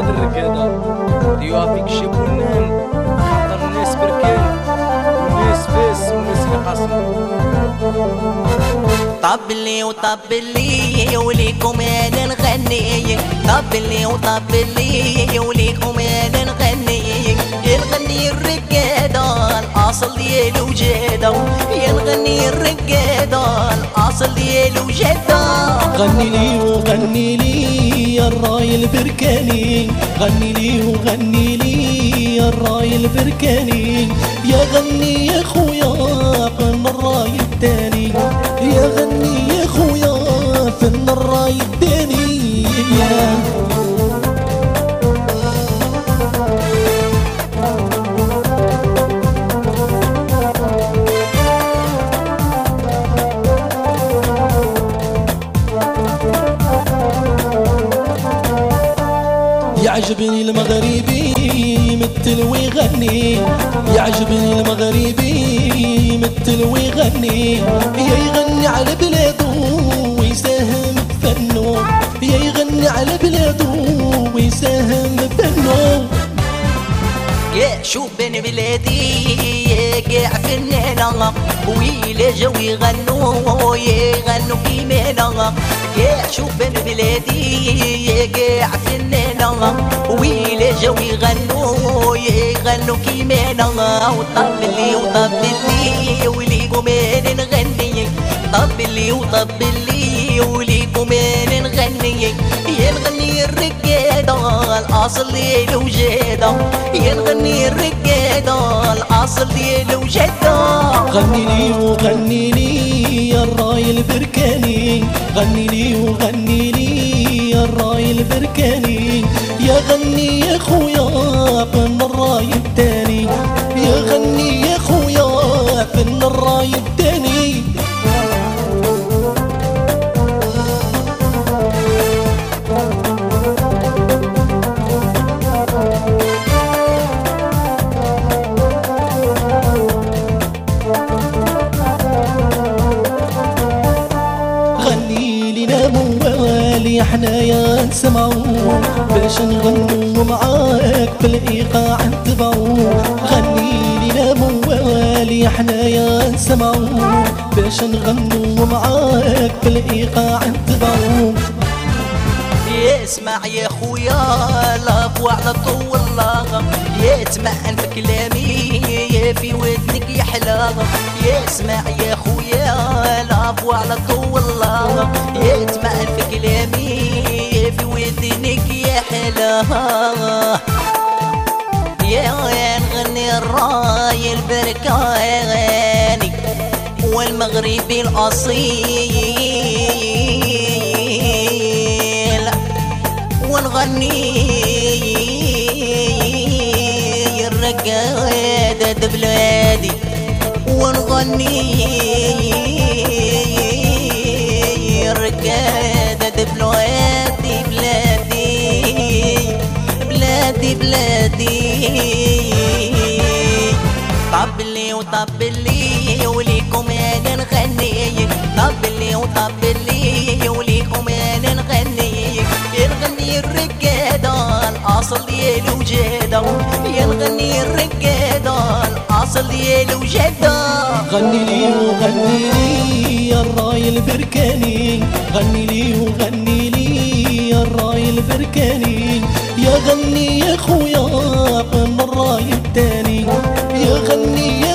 الرقادة ديوها فيك شي بنان خاطر الناس بركان والناس فاس والناس يقاسم. طبلي وطبلي وليكم انا نغني، طبلي وطبلي وليكم انا نغني، نغني الرقادة الاصل ديالو جادة، نغني الرقادة الاصل ديالو جادة. غني لي وغني لي يا الراي البركاني، غني لي وغني لي يا الراي البركاني، يا غني يا خويا فن الراي الثاني، يا غني يا خويا فن الراي الثاني. يعجبني المغربي مثل ويغني، يعجبني المغربي مثل ويغني، يا يغني على بلادو ويساهم بفنو، يا يغني على بلادو ويساهم بفنو. يا شوف بين بلادي يا قاع فنانة ويلا جاو يغنوا يغنوا كيمانا، يا شوف بين بلادي يا قاع فنانة ويلا جاو يغنوا يغنوا كيمانا. وطبلي وطبلي وليكم انا نغني، طبلي وطبلي وليكم انا نغني، يا نغني الرقادة الاصل ديالو جادة، يا نغني الرقادة الاصل ديالو جادة. غني لي وغني لي يا الراي البركاني، غني لي وغني لي يا الراي البركاني، يا غني يا خويا فن الراي الثاني، يا غني يا خويا فن الراي الثاني. موالي حنايا نسمعو باش نغنو معاك بالايقاع نتبعو، غني لينا موالي حنايا نسمعو باش نغنو معاك بالايقاع نتبعو. اسمع يا خويا لافو على طول الله، يا تمعن في كلامي يا في ودنك يحلى، يا اسمع يا خويا لافو على طول الله، يا تمعن في كلامي يا في ودنك يحلى. يا نغني الراي البركاني والمغربي الأصيل، ونغني الرقادة بلادي، ونغني الرقادة بلادي بلادي بلادي بلادي. طبلي وطبلي وليكم انا نغني، طبلي وطبلي وليكم انا نغني، نغني الرقادة الاصل ديالو جادة، نغني الرقادة الاصل ديالو جادة. غني لي وغني لي يا الراي البركاني، غني لي وغني لي يا الراي البركاني، يا غني يا خويا فن الراي الثاني، يا غني يا